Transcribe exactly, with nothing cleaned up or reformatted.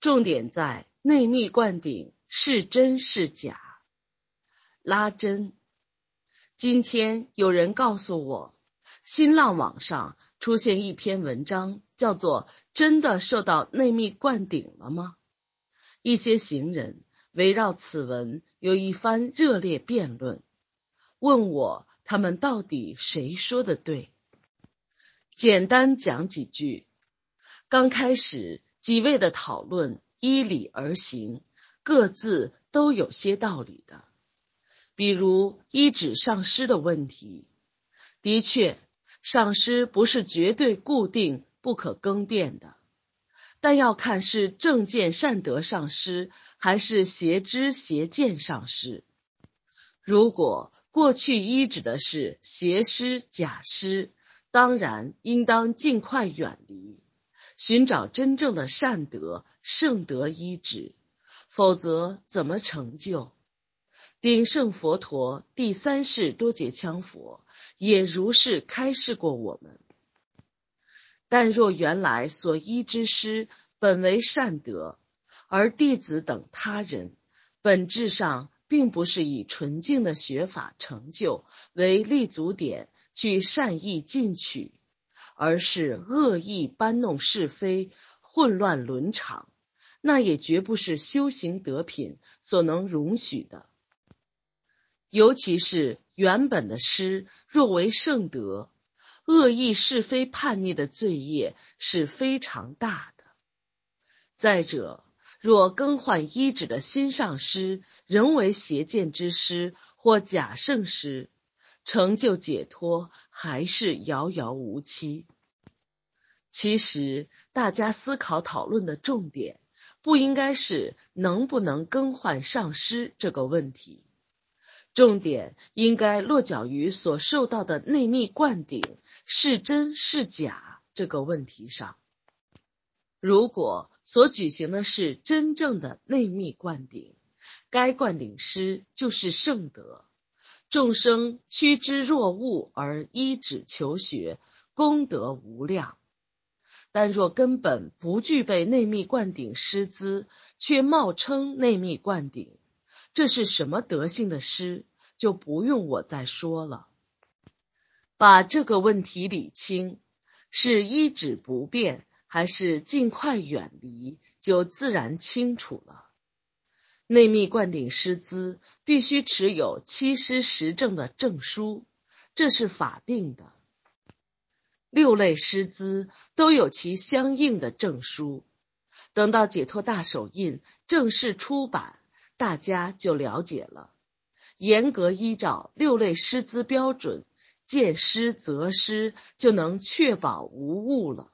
重点在内密灌顶是真是假。拉真。今天有人告诉我，新浪网上出现一篇文章，叫做真的受到内密灌顶了吗？一些行人围绕此文有一番热烈辩论，问我他们到底谁说的对。简单讲几句。刚开始几位的讨论依理而行，各自都有些道理的。比如依止上师的问题，的确上师不是绝对固定不可更变的，但要看是正见善德上师还是邪知邪见上师。如果过去依止的是邪师假师，当然应当尽快远离，寻找真正的善德圣德依止，否则怎么成就？鼎圣佛陀第三世多杰羌佛也如是开示过我们。但若原来所依之师本为善德，而弟子等他人本质上并不是以纯净的学法成就为立足点去善意进取，而是恶意搬弄是非，混乱伦常，那也绝不是修行德品所能容许的。尤其是原本的师若为圣德，恶意是非叛逆的罪业是非常大的。再者，若更换依止的新上师仍为邪见之师或假圣师，成就解脱还是遥遥无期。其实大家思考讨论的重点不应该是能不能更换上师这个问题，重点应该落脚于所受到的内密灌顶是真是假这个问题上。如果所举行的是真正的内密灌顶，该灌顶师就是圣德，众生趋之若鹜而依止求学，功德无量。但若根本不具备内密灌顶师资，却冒称内密灌顶，这是什么德性的师，就不用我再说了。把这个问题理清，是依止不变还是尽快远离，就自然清楚了。内密灌顶师资必须持有七师实证的证书，这是法定的。六类师资都有其相应的证书，等到解脱大手印正式出版，大家就了解了。严格依照六类师资标准，见师择师，就能确保无误了。